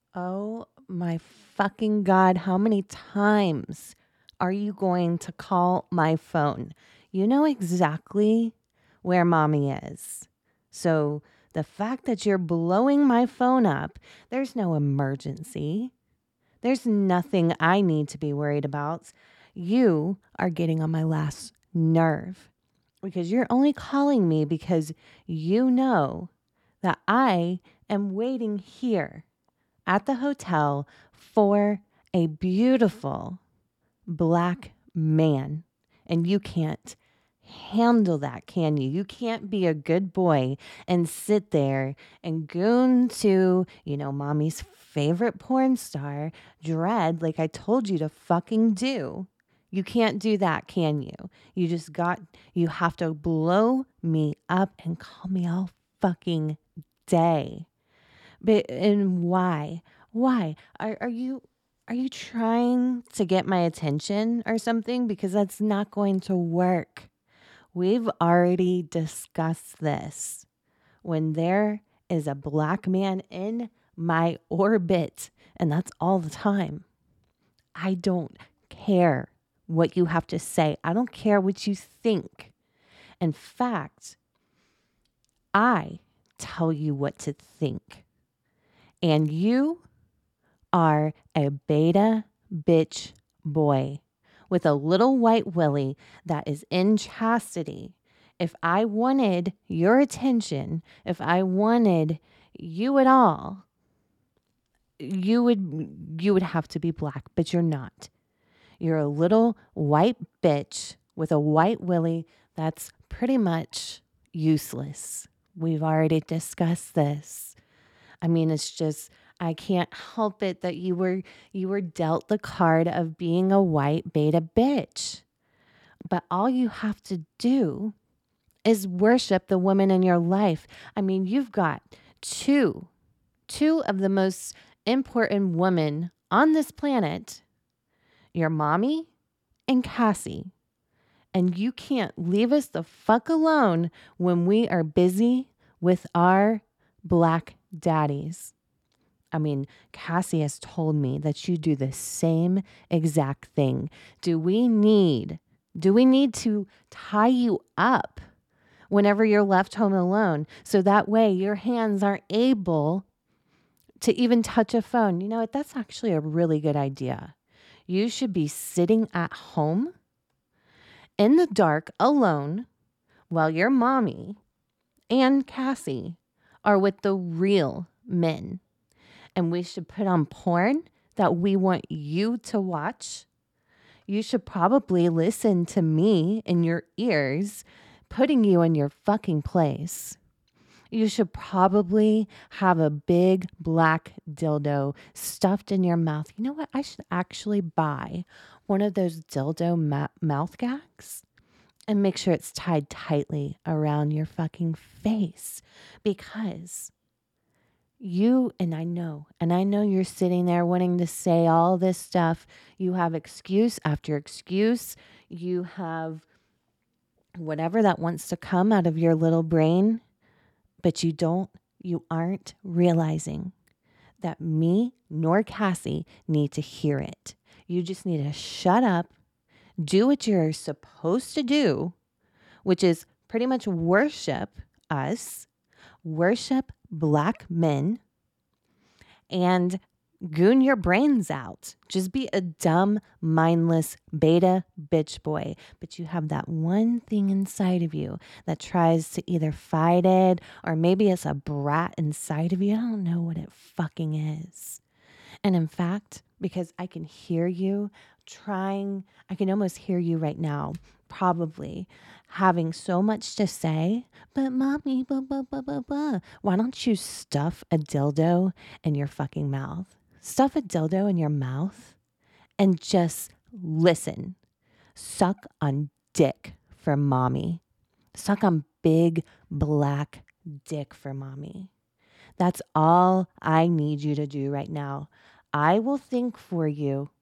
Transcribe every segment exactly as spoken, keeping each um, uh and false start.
Oh my fucking God. How many times are you going to call my phone? You know exactly where mommy is. So the fact that you're blowing my phone up, there's no emergency. There's nothing I need to be worried about. You are getting on my last nerve because you're only calling me because you know that I am waiting here at the hotel for a beautiful black man. And you can't handle that, can you? You can't be a good boy and sit there and goon to, you know, mommy's favorite porn star, Dread, like I told you to fucking do. You can't do that, can you? You just got, you have to blow me up and call me all fucking day. But and why? Why? Are are you are you trying to get my attention or something? Because that's not going to work. We've already discussed this. When there is a black man in my orbit, and that's all the time, I don't care what you have to say. I don't care what you think. In fact, I tell you what to think. And you are a beta bitch boy with a little white willy that is in chastity. If I wanted your attention, if I wanted you at all, you would you would have to be black, but you're not. You're a little white bitch with a white willy that's pretty much useless. We've already discussed this. I mean, it's just I can't help it that you were you were dealt the card of being a white beta bitch. But all you have to do is worship the woman in your life. I mean, you've got two two of the most important women on this planet, your mommy and Cassie. And you can't leave us the fuck alone when we are busy with our black daddies. I mean, Cassie has told me that you do the same exact thing. Do we need, do we need to tie you up whenever you're left home alone so that way your hands aren't able to even touch a phone? You know what? That's actually a really good idea. You should be sitting at home in the dark alone while your mommy and Cassie are with the real men. And we should put on porn that we want you to watch. You should probably listen to me in your ears, putting you in your fucking place. You should probably have a big black dildo stuffed in your mouth. You know what? I should actually buy one of those dildo ma- mouth gags and make sure it's tied tightly around your fucking face because you, and I know, and I know you're sitting there wanting to say all this stuff. You have excuse after excuse. You have whatever that wants to come out of your little brain, but you don't, you aren't realizing that me nor Cassie need to hear it. You just need to shut up, do what you're supposed to do, which is pretty much worship us, worship black men, and goon your brains out. Just be a dumb, mindless beta bitch boy. But you have that one thing inside of you that tries to either fight it or maybe it's a brat inside of you. I don't know what it fucking is. And in fact, because I can hear you trying, I can almost hear you right now, probably having so much to say, but mommy, blah, blah, blah, blah, blah. Why don't you stuff a dildo in your fucking mouth? Stuff a dildo in your mouth and just listen. Suck on dick for mommy. Suck on big black dick for mommy. That's all I need you to do right now. I will think for you.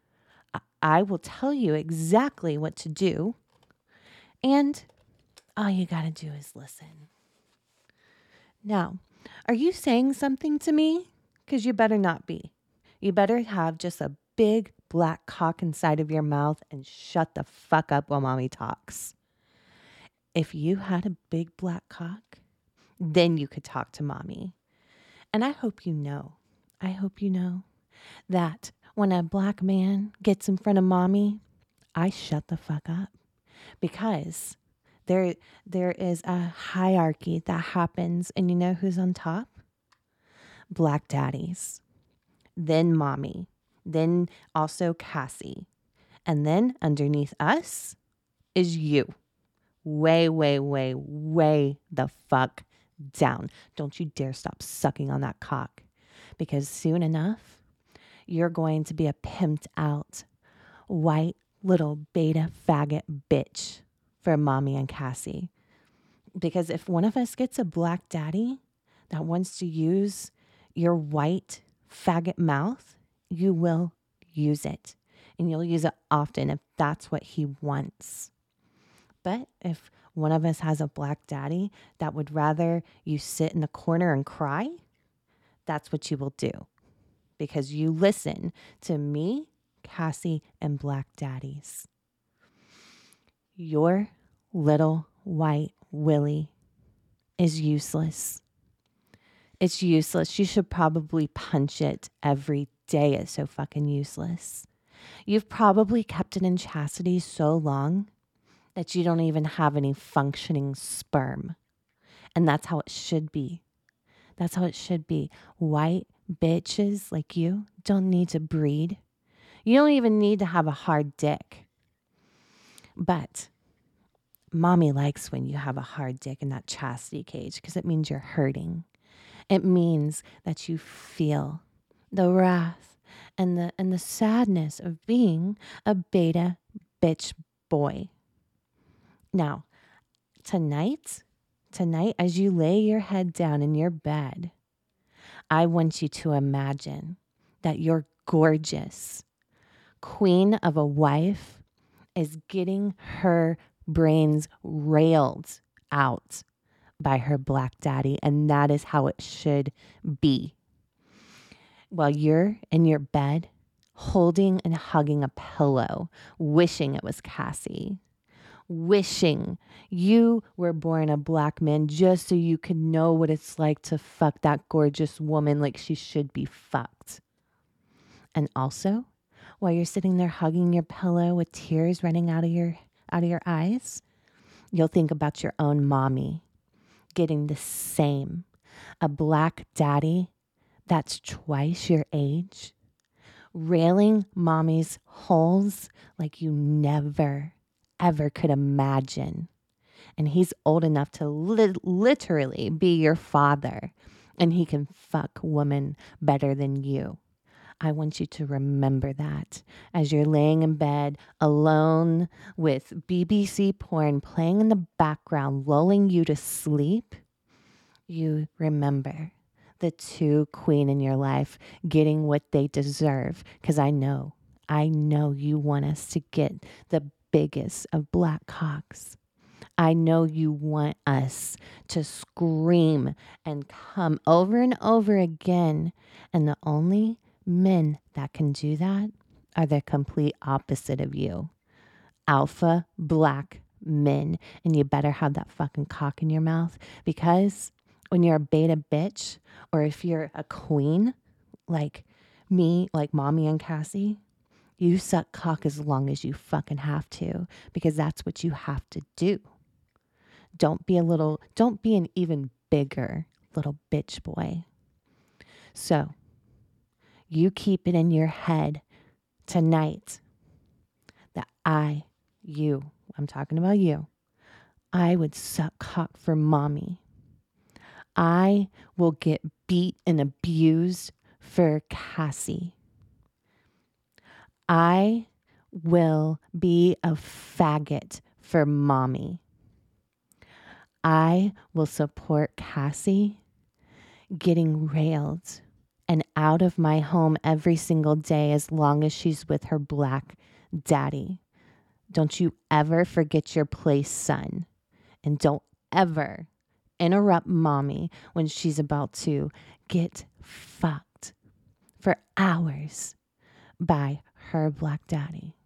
I will tell you exactly what to do. And all you got to do is listen. Now, are you saying something to me? Because you better not be. You better have just a big black cock inside of your mouth and shut the fuck up while mommy talks. If you had a big black cock, then you could talk to mommy. And I hope you know, I hope you know that when a black man gets in front of mommy, I shut the fuck up. Because there, there is a hierarchy that happens, and you know who's on top? Black daddies, then mommy, then also Cassie. And then underneath us is you. Way, way, way, way the fuck down. Don't you dare stop sucking on that cock. Because soon enough, you're going to be a pimped out, white little beta faggot bitch for mommy and Cassie. Because if one of us gets a black daddy that wants to use your white faggot mouth, you will use it. And you'll use it often if that's what he wants. But if one of us has a black daddy that would rather you sit in the corner and cry, that's what you will do. Because you listen to me, Cassie, and black daddies. Your little white willy is useless. It's useless. You should probably punch it every day. It's so fucking useless. You've probably kept it in chastity so long that you don't even have any functioning sperm. And that's how it should be. That's how it should be. White bitches like you don't need to breed. You don't even need to have a hard dick. But mommy likes when you have a hard dick in that chastity cage because it means you're hurting. It means that you feel the wrath and the and the sadness of being a beta bitch boy. Now, tonight, tonight, as you lay your head down in your bed, I want you to imagine that your gorgeous queen of a wife is getting her brains railed out by her black daddy, and that is how it should be. While you're in your bed, holding and hugging a pillow, wishing it was Cassie, wishing you were born a black man just so you could know what it's like to fuck that gorgeous woman like she should be fucked. And also, while you're sitting there hugging your pillow with tears running out of your out of your eyes, you'll think about your own mommy getting the same. A black daddy that's twice your age, railing mommy's holes like you never, ever could imagine. And he's old enough to li- literally be your father, and he can fuck women better than you. I want you to remember that as you're laying in bed alone with B B C porn playing in the background, lulling you to sleep. You remember the two queen in your life getting what they deserve. Because I know, I know you want us to get the biggest of black cocks. I know you want us to scream and come over and over again. And the only men that can do that are the complete opposite of you. Alpha black men. And you better have that fucking cock in your mouth, because when you're a beta bitch, or if you're a queen like me, like mommy and Cassie, you suck cock as long as you fucking have to, because that's what you have to do. Don't be a little, don't be an even bigger little bitch boy. So you keep it in your head tonight that I, you, I'm talking about you, I would suck cock for mommy. I will get beat and abused for Cassie. I will be a faggot for mommy. I will support Cassie getting railed and out of my home every single day as long as she's with her black daddy. Don't you ever forget your place, son. And don't ever interrupt mommy when she's about to get fucked for Hours by Her Black Daddy.